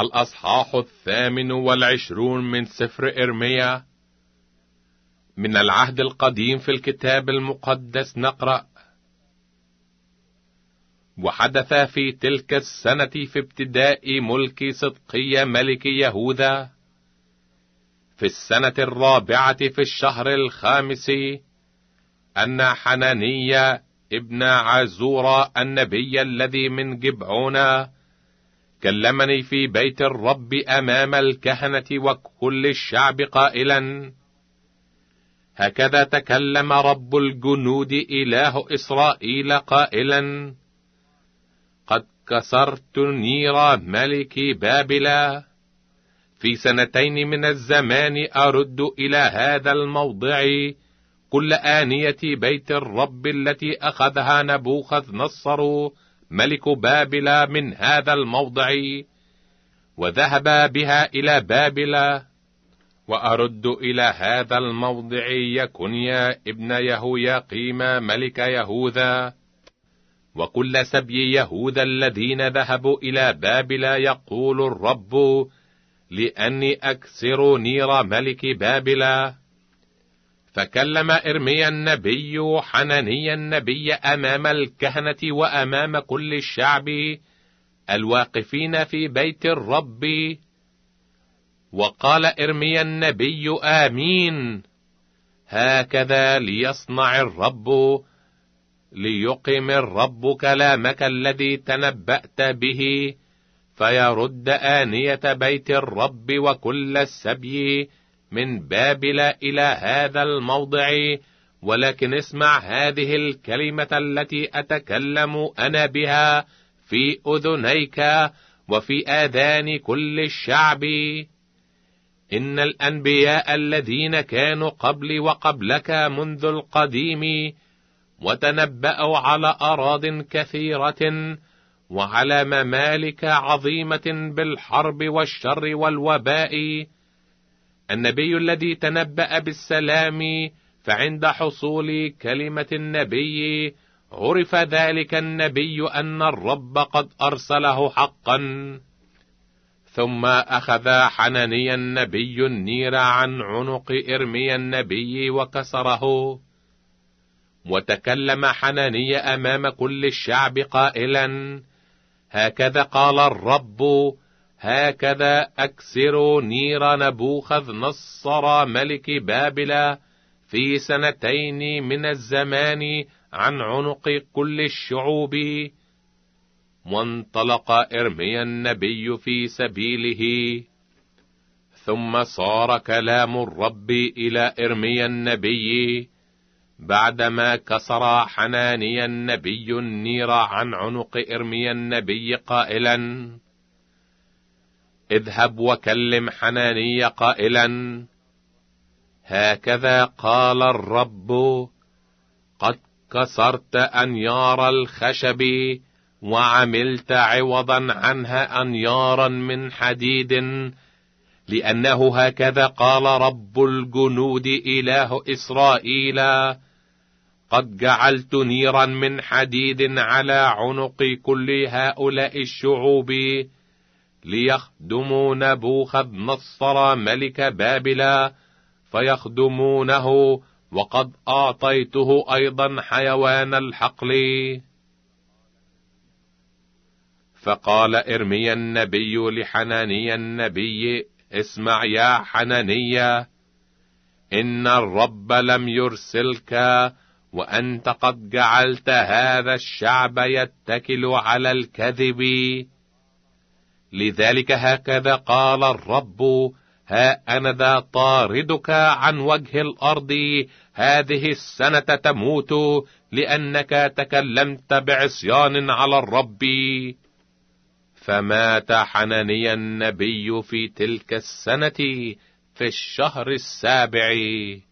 الأصحاح 28 من سفر إرميا. من العهد القديم في الكتاب المقدس نقرأ: وحدث في تلك السنة في ابتداء ملك صدقيا ملك يهوذا في السنة 4 في الشهر 5 أن حنانيا ابن عزور النبي الذي من جبعون كلمني في بيت الرب أمام الكهنة وكل الشعب قائلا: هكذا تكلم رب الجنود إله إسرائيل قائلا: قد كسرت نير ملك بابل. في 2 من الزمان أرد إلى هذا الموضع كل آنية بيت الرب التي أخذها نبوخذ نصر ملك بابل من هذا الموضع وذهب بها إلى بابل، وأرد إلى هذا الموضع يكونيا ابن يهوياقيم ملك يهوذا وكل سبي يهوذا الذين ذهبوا إلى بابل، يقول الرب، لأني أكسر نير ملك بابل. فكلم إرميا النبي حنانيا النبي أمام الكهنة وأمام كل الشعب الواقفين في بيت الرب، وقال إرميا النبي: آمين. هكذا ليصنع الرب، ليقم الرب كلامك الذي تنبأت به، فيرد آنية بيت الرب وكل السبي من بابل إلى هذا الموضع. ولكن اسمع هذه الكلمة التي أتكلم أنا بها في أذنيك وفي آذان كل الشعب. إن الأنبياء الذين كانوا قبلي وقبلك منذ القديم وتنبأوا على أراض كثيرة وعلى ممالك عظيمة بالحرب والشر والوباء. النبي الذي تنبأ بالسلام، فعند حصول كلمة النبي عرف ذلك النبي أن الرب قد أرسله حقا. ثم أخذ حنانيا النبي النير عن عنق إرميا النبي وكسره. وتكلم حنانيا أمام كل الشعب قائلا: هكذا قال الرب، هكذا أكسر نير نبوخذ نصر ملك بابل في 2 من الزمان عن عنق كل الشعوب. وانطلق إرميا النبي في سبيله. ثم صار كلام الرب إلى إرميا النبي بعدما كسر حنانيا النبي النير عن عنق إرميا النبي قائلا: اذهب وكلم حنانيا قائلا: هكذا قال الرب، قد كسرت أنيار الخشب وعملت عوضا عنها أنيارا من حديد، لأنه هكذا قال رب الجنود إله إسرائيل: قد جعلت نيرا من حديد على عنق كل هؤلاء الشعوب ليخدموا نبوخذ نصر ملك بابل فيخدمونه، وقد أعطيته أيضا حيوان الحقل. فقال إرميا النبي لحنانيا النبي: اسمع يا حنانيا، إن الرب لم يرسلك، وأنت قد جعلت هذا الشعب يتكل على الكذب. لذلك هكذا قال الرب: ها أنا ذا طاردك عن وجه الأرض، هذه السنة تموت، لأنك تكلمت بعصيان على الرب. فمات حنانيا النبي في تلك السنة في الشهر 7.